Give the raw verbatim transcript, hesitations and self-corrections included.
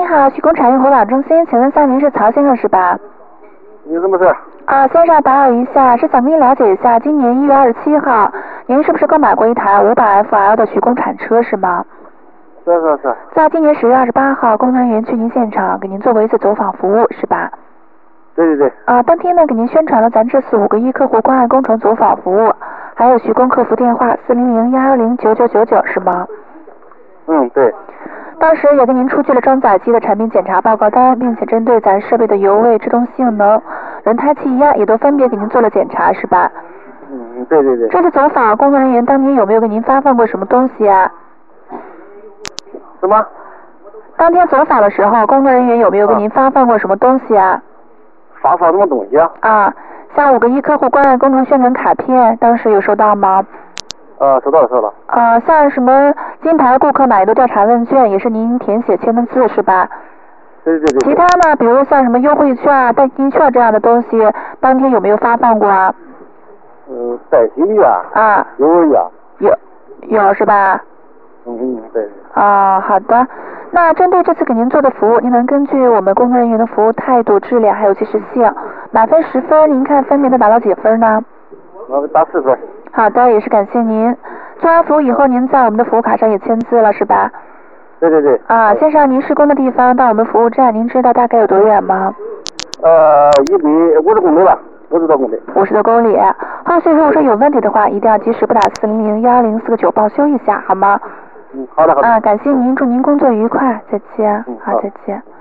你好，徐工产业活保中心，请问一下您是曹先生是吧？ 有什么事？ 啊，先生打扰一下，是想跟您了解一下，今年一月二十七号，您是不是购买过一台五百 F L 的徐工产车是吗？ 是是是。 在今年十月二十八号，工作人员去您现场给您做过一次走访服务是吧？ 对对对。 啊，当天呢给您宣传了咱这次五个一客户关爱工程走访服务，还有徐工客服电话四零零幺幺零九九九九是吗？ 嗯，对。 当时也给您出具了装载机的产品检查报告单，并且针对咱设备的油位、制动性能、轮胎气压也都分别给您做了检查是吧？ 嗯，对对对。 这次走访，工作人员当天有没有给您发放过什么东西啊？ 什么？ 当天走访的时候，工作人员有没有给您发放过什么东西啊？ 发放什么东西啊？ 啊，像五个一客户关爱工程宣传卡片，当时有收到吗？ 呃，收到了，收到了。 呃，像什么金牌顾客满意度调查问卷，也是您填写签的字是吧？ 对对对。 其他呢，比如像什么优惠券、代金券这样的东西，当天有没有发放过啊？ 嗯，代金券。 啊。 优惠券。 有，有是吧？ 嗯嗯，对。 啊，好的。那针对这次给您做的服务，您能根据我们工作人员的服务态度、质量还有及时性，满分十分，您看分别能打到几分呢？ 我打四分。 好的，也是感谢您。做完服务以后，您在我们的服务卡上也签字了是吧？ 对对对。 啊，先生，您施工的地方到我们服务站，您知道大概有多远吗？ 呃，一百五十公里吧，五十多公里。 五十多公里。后续如果说有问题的话，一定要及时拨打四零零幺零四个九报修一下，好吗？ 嗯，好的好的。 啊，感谢您，祝您工作愉快，再见。 嗯， 好，再见。